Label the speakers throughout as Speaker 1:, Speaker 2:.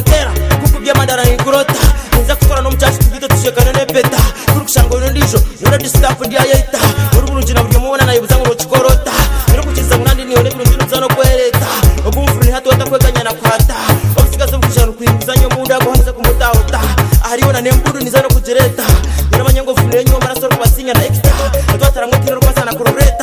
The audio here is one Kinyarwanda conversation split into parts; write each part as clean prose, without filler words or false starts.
Speaker 1: tera kukubya mandara ngurota nza kukora no mchachi kugito tushekana nepeta kurukushango ndijo yora distaff ndi ayita urubunje na buryo mubona nayibuza ngo chikorota rero kukiza munandi niyo ne burundu nzano kwereta obumfuri hato atakweganya na kwata obisigaze bukujana kwinguzanyo munda goheza kumutauta ahariona nembudu nizano kujereta niramanyango fune nyo maraso kubasinya na extra atwatara ngotiro kwa sana kuroreta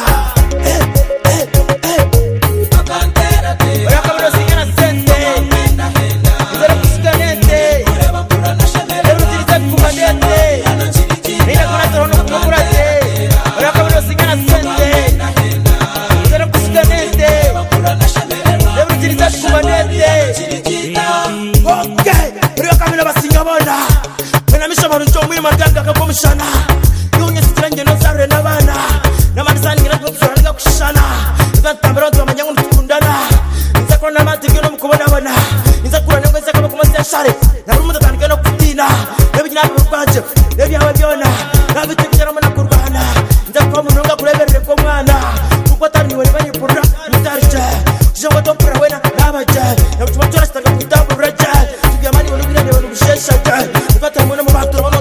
Speaker 1: maganga kabomushana yunye sitiranje no sare nabana namadisani ngira kushana kushana nzatambira ndo amanyango tukundana nzakona matike no mukubona bana nzakura nengo nzakaba kumasa share narumuza tandika no kutina nebijina kurwaje nebyawe byona nabitekera mana kurwana nzakwa munonga kureberere ko mwana kuko taniwe banye pura mutarje jongo topura wena nabaje nabutuma tora sitaka kutabura je tubyamani wono birane wono bushesha je nzata mwana mu batoro wono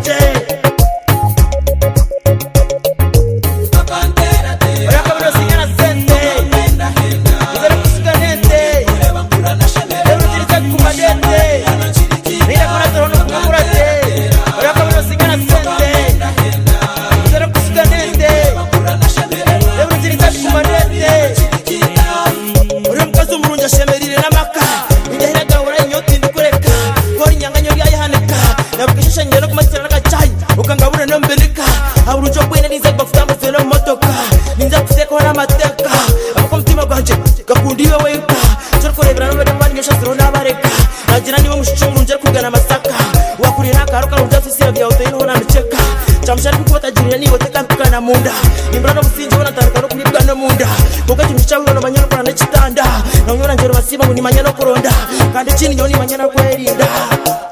Speaker 1: mateka abakomtima banje gakundiwe weka cyorkorebera no bari ngesha zero nabareka agira niwe mushichungu nje kugana masaka wakurira karuka rudafisi bya hotel hona nceka chamshari kubatagira niwe tekana munda imbra no businje bona tarika no kulibwa no munda kuko kimicyawe no manyana kora n'ikitanda na nyona ngero basiba ngo ni manyana koronda kandi chini nyoni manyana kwerinda